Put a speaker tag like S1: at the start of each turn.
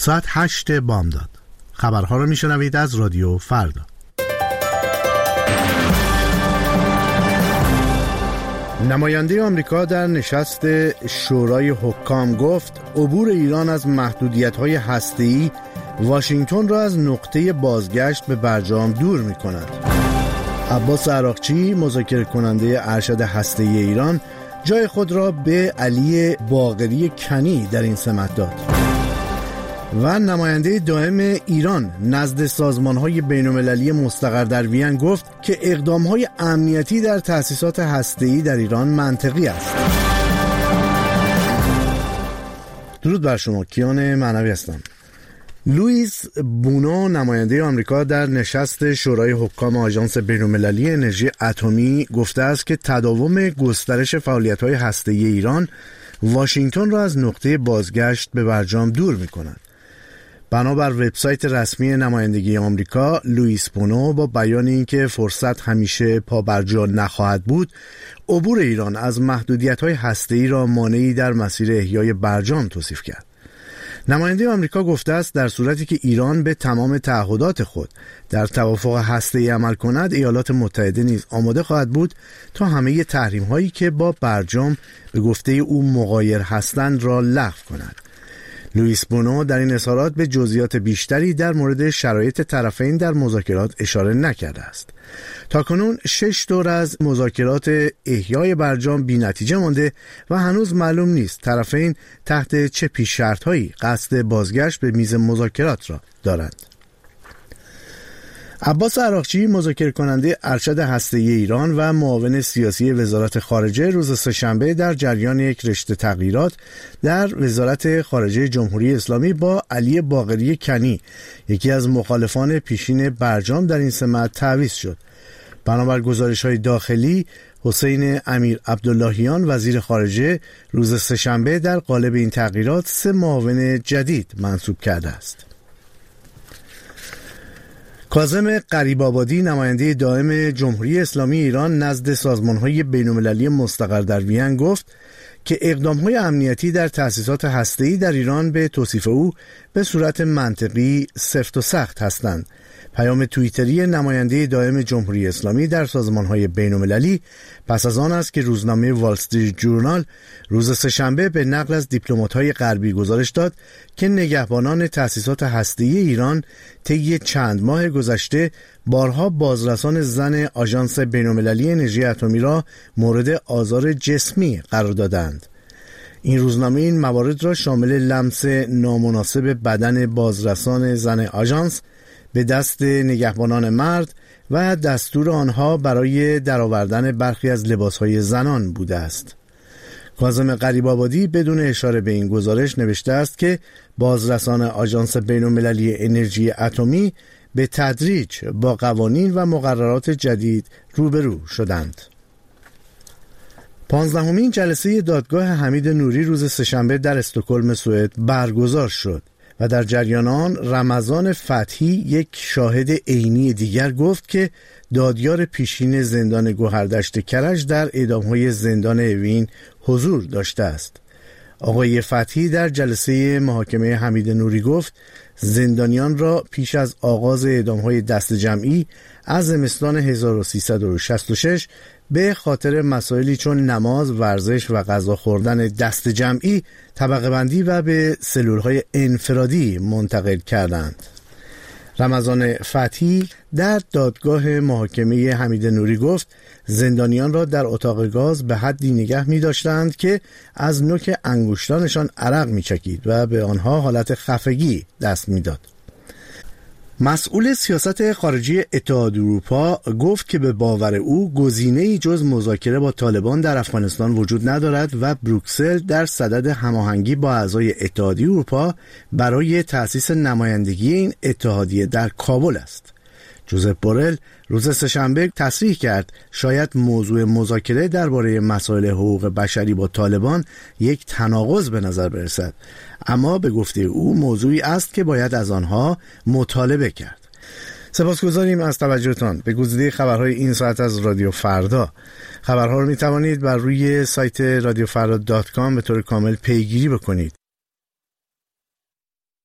S1: ساعت 8 بامداد. خبرها رو میشنوید از رادیو فردا. نماینده آمریکا در نشست شورای حکام گفت عبور ایران از محدودیت‌های هسته‌ای واشنگتن را از نقطه بازگشت به برجام دور می‌کند. عباس عراقچی مذاکره کننده ارشد هسته‌ای ایران جای خود را به علی باقری کنی در این سمت داد. و نماینده دائم ایران نزد سازمان‌های بین‌المللی مستقر در وین گفت که اقدام‌های امنیتی در تأسیسات هسته‌ای در ایران منطقی است. درود بر شما، کیان معنوی هستم. لوئیس بونو نماینده آمریکا در نشست شورای حکام آژانس بین‌المللی انرژی اتمی گفته است که تداوم گسترش فعالیت‌های هسته‌ای ایران واشنگتن را از نقطه بازگشت به برجام دور می‌کند. بنابر وبسایت رسمی نمایندگی آمریکا، لوئیس بونو با بیان اینکه فرصت همیشه پابرجا نخواهد بود، عبور ایران از محدودیت‌های هسته‌ای را مانعی در مسیر احیای برجام توصیف کرد. نماینده آمریکا گفته است در صورتی که ایران به تمام تعهدات خود در توافق هسته‌ای عمل کند، ایالات متحده نیز آماده خواهد بود تا همه تحریم‌هایی که با برجام به گفته او مغایر هستند را لغو کند. لوئیس بونو در این اظهارات به جزئیات بیشتری در مورد شرایط طرفین در مذاکرات اشاره نکرده است. تاکنون 6 دور از مذاکرات احیای برجام بی‌نتیجه مانده و هنوز معلوم نیست طرفین تحت چه پیش شرط‌هایی قصد بازگشت به میز مذاکرات را دارند. عباس عراقچی مذاکره کننده ارشد هسته‌ای ایران و معاون سیاسی وزارت خارجه روز سه‌شنبه در جریان یک رشته تغییرات در وزارت خارجه جمهوری اسلامی با علی باقری کنی، یکی از مخالفان پیشین برجام در این سمت، تعویض شد. بنابر گزارش‌های داخلی، حسین امیر عبداللهیان وزیر خارجه روز سه‌شنبه در قالب این تغییرات 3 معاون جدید منصوب کرده است. کاظم غریب‌آبادی نماینده دائم جمهوری اسلامی ایران نزد سازمان‌های بین‌المللی مستقر در وین گفت که اقدام‌های امنیتی در تأسیسات هسته‌ای در ایران به توصیف او به صورت منطقی سفت و سخت هستند. پیام توییتری نماینده دائم جمهوری اسلامی در سازمان‌های بین‌المللی پس از آن است که روزنامه وال استریت جورنال روز سه‌شنبه به نقل از دیپلمات‌های غربی گزارش داد که نگهبانان تأسیسات هسته‌ای ایران طی چند ماه گذشته بارها بازرسان زن آژانس بین‌المللی انرژی اتمی را مورد آزار جسمی قرار دادند. این روزنامه این موارد را شامل لمس نامناسب بدن بازرسان زن آژانس به دست نگهبانان مرد و دستور آنها برای درآوردن برخی از لباسهای زنان بوده است. کاظم غریب‌آبادی بدون اشاره به این گزارش نوشته است که بازرسان آژانس بین‌المللی انرژی اتمی به تدریج با قوانین و مقررات جدید روبرو شدند. 15مین جلسه دادگاه حمید نوری روز سه‌شنبه در استکهلم سوئد برگزار شد و در جریان آن رمضان فتحی، یک شاهد عینی دیگر، گفت که دادیار پیشین زندان گوهردشت کرج در اعدام‌های زندان اوین حضور داشته است. آقای فتحی در جلسه محاکمه حمید نوری گفت زندانیان را پیش از آغاز اعدام‌های دست جمعی از زمستان 1366 به خاطر مسائلی چون نماز، ورزش و غذا خوردن دست جمعی طبقه بندی و به سلول‌های انفرادی منتقل کردند. رمضان فتحی در دادگاه محاکمه حمید نوری گفت زندانیان را در اتاق گاز به حدی نگه می داشتند که از نوک انگشتانشان عرق می چکید و به آنها حالت خفگی دست می داد. مسئول سیاست خارجی اتحادیه اروپا گفت که به باور او گزینه‌ای جز مذاکره با طالبان در افغانستان وجود ندارد و بروکسل در صدد هماهنگی با اعضای اتحادیه اروپا برای تأسیس نمایندگی این اتحادیه در کابل است. جوزپ بورل روز سه‌شنبه تصریح کرد شاید موضوع مذاکره درباره مسائل حقوق بشری با طالبان یک تناقض به نظر برسد، اما به گفته او موضوعی است که باید از آنها مطالبه کرد. سپاسگزاریم از توجهتان به گزیده خبرهای این ساعت از رادیو فردا. خبرها رو می توانید بر روی سایت radiofrda.com به طور کامل پیگیری بکنید.